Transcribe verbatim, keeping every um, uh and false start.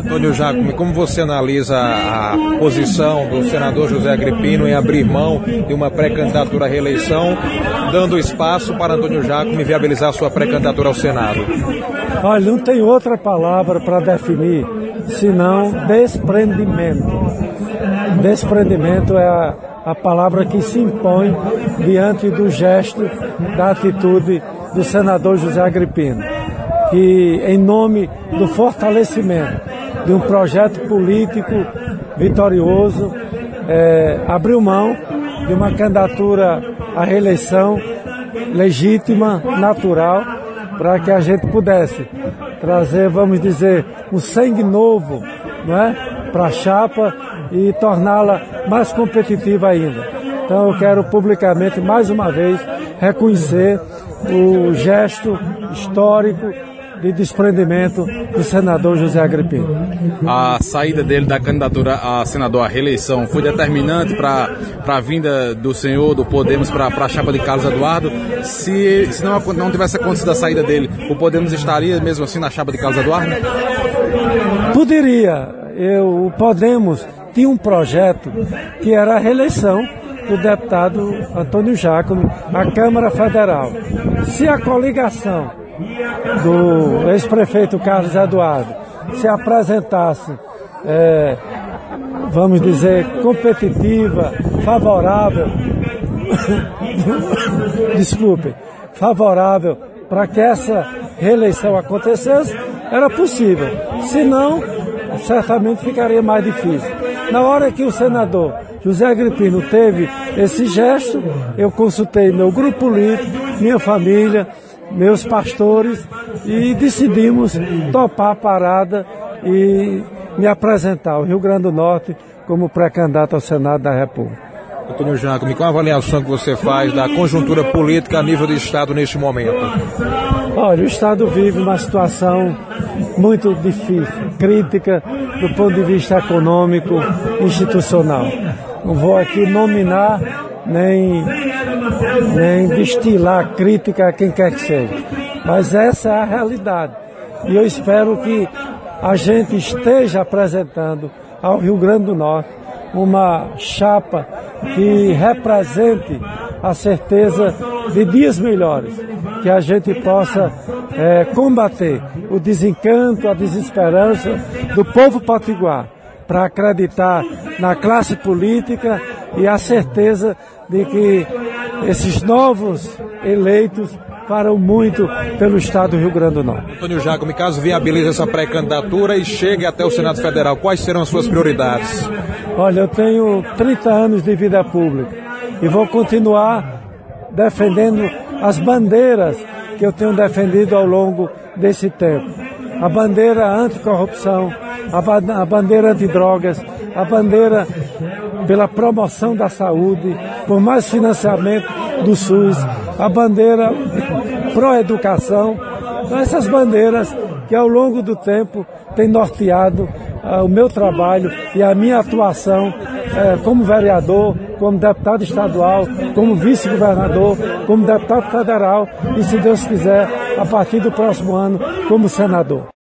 Antônio Jacome, como você analisa a posição do senador José Agripino em abrir mão de uma pré-candidatura à reeleição, dando espaço para Antônio Jacome viabilizar sua pré-candidatura ao Senado? Olha, não tem outra palavra para definir senão desprendimento. Desprendimento é a, a palavra que se impõe diante do gesto, da atitude do senador José Agripino, que, em nome do fortalecimento de um projeto político vitorioso, é, abriu mão de uma candidatura à reeleição legítima, natural, para que a gente pudesse trazer, vamos dizer, um sangue novo, não é, para a chapa e torná-la mais competitiva ainda. Então eu quero publicamente, mais uma vez, reconhecer o gesto histórico de desprendimento do senador José Agripino. A saída dele da candidatura a senador à reeleição foi determinante para a vinda do senhor, do Podemos, para a chapa de Carlos Eduardo. Se, se não, não tivesse acontecido a saída dele, o Podemos estaria mesmo assim na chapa de Carlos Eduardo? Poderia. Eu, o Podemos tinha um projeto que era a reeleição do deputado Antônio Jacome à Câmara Federal. Se a coligação do ex-prefeito Carlos Eduardo se apresentasse, é, vamos dizer, competitiva, favorável, desculpem, favorável para que essa reeleição acontecesse, era possível. Se não, certamente ficaria mais difícil. Na hora que o senador José Agripino teve esse gesto, eu consultei meu grupo político, minha família, meus pastores, e decidimos topar a parada e me apresentar ao Rio Grande do Norte como pré-candidato ao Senado da República. Antônio Jacome, qual a avaliação que você faz da conjuntura política a nível do Estado neste momento? Olha, o Estado vive uma situação muito difícil, crítica do ponto de vista econômico, institucional. Não vou aqui nominar nem, nem destilar crítica a quem quer que seja, mas essa é a realidade. E eu espero que a gente esteja apresentando ao Rio Grande do Norte uma chapa que represente a certeza de dias melhores, que a gente possa é, combater o desencanto, a desesperança do povo potiguar, para acreditar na classe política e a certeza de que esses novos eleitos farão muito pelo Estado do Rio Grande do Norte. Antônio Jacome, caso viabilize essa pré-candidatura e chegue até o Senado Federal, quais serão as suas prioridades? Olha, eu tenho trinta anos de vida pública e vou continuar defendendo as bandeiras que eu tenho defendido ao longo desse tempo. A bandeira anticorrupção, a, ba a bandeira antidrogas, a bandeira pela promoção da saúde, por mais financiamento do SUS, a bandeira pró-educação. Então, essas bandeiras que ao longo do tempo têm norteado uh, o meu trabalho e a minha atuação uh, como vereador, como deputado estadual, como vice-governador, como deputado federal e, se Deus quiser, a partir do próximo ano, como senador.